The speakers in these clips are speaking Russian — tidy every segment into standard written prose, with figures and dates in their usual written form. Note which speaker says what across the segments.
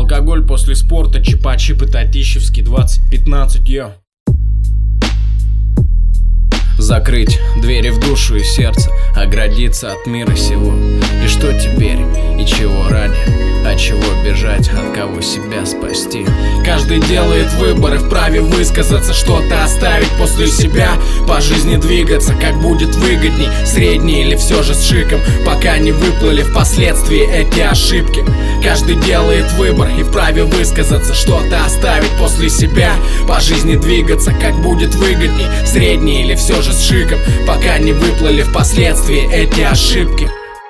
Speaker 1: Алкоголь после спорта, чипа-чипы, Татищевский, 2015, йо. Закрыть двери в душу и сердце, оградиться от мира сего. И что теперь, и чего ради, от чего бежать, от кого себя спасти? Каждый делает выбор и вправе высказаться, что-то оставить после себя, по жизни двигаться, как будет выгодней, средний или все же с шиком, пока не выплыли впоследствии эти ошибки. Каждый делает выбор и вправе высказаться, что-то оставить после себя, по жизни двигаться, как будет выгодней, средний или все же с шиком, пока не выплыли впоследствии эти ошибки.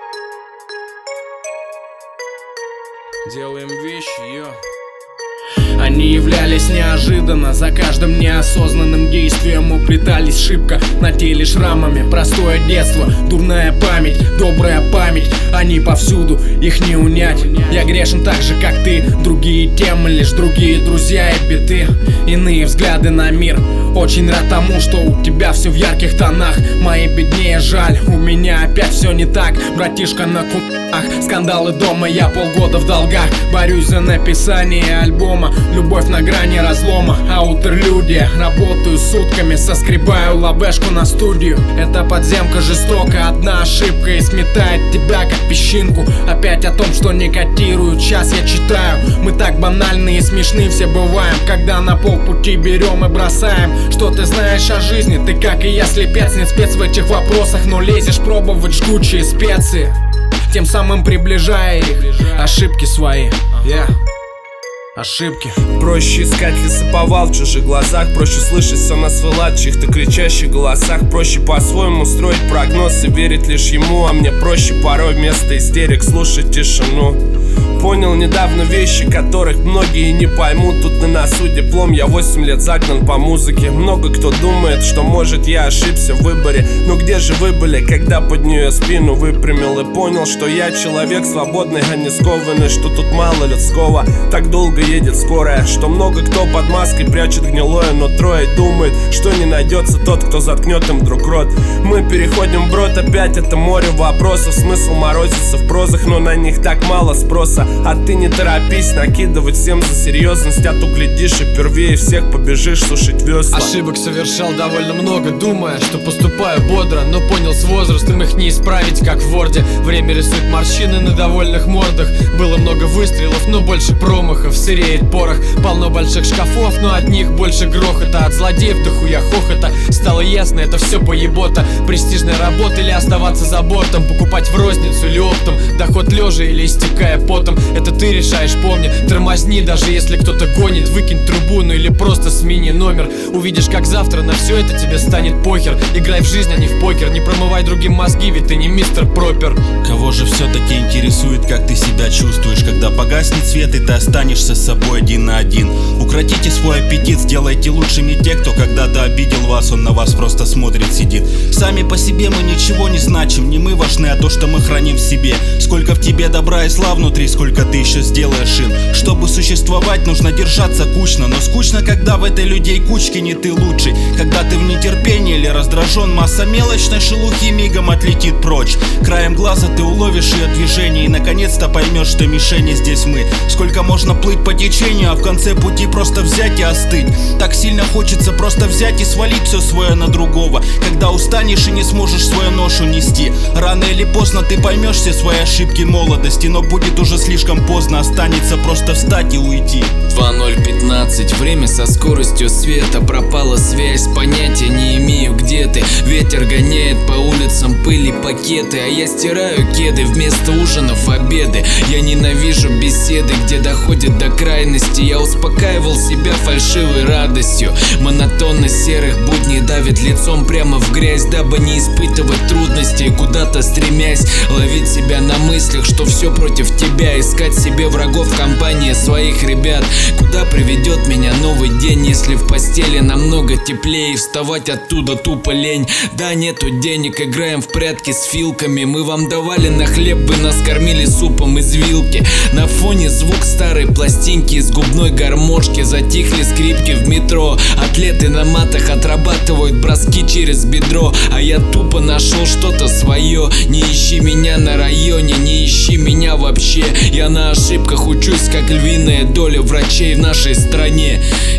Speaker 1: Делаем вещи, йо. Они являлись неожиданно, за каждым неосознанным действием уплетались шибко на теле шрамами. Простое детство, дурная память, добрая память, они повсюду, их не унять. Я грешен так же, как ты, другие темы, лишь другие друзья и биты, иные взгляды на мир. Очень рад тому, что у тебя все в ярких тонах, мои беднее жаль, у меня опять все не так. Братишка на кумах, скандалы дома, я полгода в долгах. Борюсь за написание альбома, любовь на грани разлома, аутерлюдия. Работаю сутками, соскребаю лавешку на студию. Эта подземка жестока, одна ошибка и сметает тебя как песчинку. Опять о том, что не котируют, сейчас я читаю. Мы так банальны и смешны все бываем, когда на полпути берем и бросаем. Что ты знаешь о жизни? Ты как и я слепец, не спец в этих вопросах, но лезешь пробовать жгучие специи, тем самым приближая их, ошибки свои, ошибки.
Speaker 2: Проще искать лесоповал в чужих глазах, проще слышать все на свой лад в чьих-то кричащих голосах. Проще по-своему строить прогноз и верить лишь ему, а мне проще порой вместо истерик слушать тишину. Понял недавно вещи, которых многие не поймут. Тут на носу диплом, я 8 лет загнан по музыке. Много кто думает, что может я ошибся в выборе. Но где же вы были, когда под нее спину выпрямил и понял, что я человек свободный, а не скованный, что тут мало людского, так долго едет скорая, что много кто под маской прячет гнилое нутро и думает, что не найдется тот, кто заткнет им вдруг рот. Мы переходим вброд, опять это море вопросов, смысл морозится в прозах, но на них так мало спроса. А ты не торопись накидывать всем за серьезность, а то глядишь и первее всех побежишь сушить весла.
Speaker 3: Ошибок совершал довольно много, думая, что поступаю бодро, но понял с возрастом их не исправить, как в Ворде. Время рисует морщины на довольных мордах. Было много выстрелов, но больше промахов. Сыреет порох, полно больших шкафов, но от них больше грохота. От злодеев дохуя хохота. Стало ясно, это все поебота. Престижная работа или оставаться за бортом, покупать в розницу или оптом, доход лежа или истекая потом. Это ты решаешь, помни, тормозни, даже если кто-то гонит. Выкинь трубу, ну или просто смени номер. Увидишь, как завтра на все это тебе станет похер. Играй в жизнь, а не в покер. Не промывай другим мозги, ведь ты не мистер Пропер.
Speaker 4: Кого же все-таки интересует, как ты себя чувствуешь, когда погаснет свет и ты останешься с собой один на один? Укротите свой аппетит, сделайте лучшими те, кто когда-то обидел вас, он на вас просто смотрит, сидит. Сами по себе мы ничего не значим, не мы важны, а то, что мы храним в себе. Сколько в тебе добра и зла внутри, сколько ты еще сделаешь им. Чтобы существовать, нужно держаться кучно, но скучно, когда в этой людей кучке не ты лучший. Когда ты в нетерпении или раздражен, масса мелочной шелухи мигом отлетит прочь. Краем глаза ты уловишь ее движение и наконец-то поймешь, что мишени здесь мы. Сколько можно плыть по течению, а в конце пути просто взять и остыть. Так сильно хочется просто взять и свалить все свое на другого. Когда устанешь и не сможешь свою ношу нести, рано или поздно ты поймешь все свои ошибки молодости, но будет уже слишком поздно, останется просто встать и уйти.
Speaker 5: 20:15, время со скоростью света, пропала связь, понятия не имею, где ты. Ветер гоняет по улицам пыли пакеты, а я стираю кеды вместо ужинов обеды. Я ненавижу беседы, где доходит до крайности. Я успокаивал себя фальшивой радостью. Монотонность серых будней давит лицом прямо в грязь, дабы не испытывать трудностей, куда-то стремясь ловить себя на мыслях, что все против тебя, искать себе врагов в компании своих ребят. Куда приведет меня новый день, если в постели намного теплее и вставать оттуда тупо лень? Да, нету денег, играем в прятки с филками. Мы вам давали на хлеб, вы нас кормили супом из вилки. На фоне звук старой пластинки из губной гармошки. Затихли скрипки в метро. Атлеты на матах отрабатывают броски через бедро, а я тупо нашел что-то свое. Не ищи меня на районе, не ищи меня вообще. Я на ошибках учусь, как львиная доля врачей в нашей стране.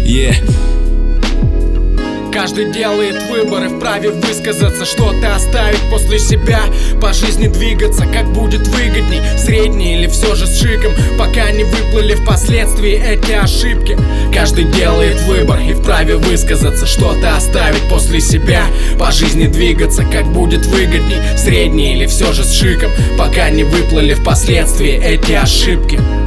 Speaker 1: Каждый делает выбор и вправе высказаться, что-то оставить после себя, по жизни двигаться, как будет выгодней, средний или все же с шиком, пока не выплыли впоследствии эти ошибки. Каждый делает выбор и вправе высказаться, что-то оставить после себя, по жизни двигаться, как будет выгодней, средний или все же с шиком, пока не выплыли впоследствии эти ошибки.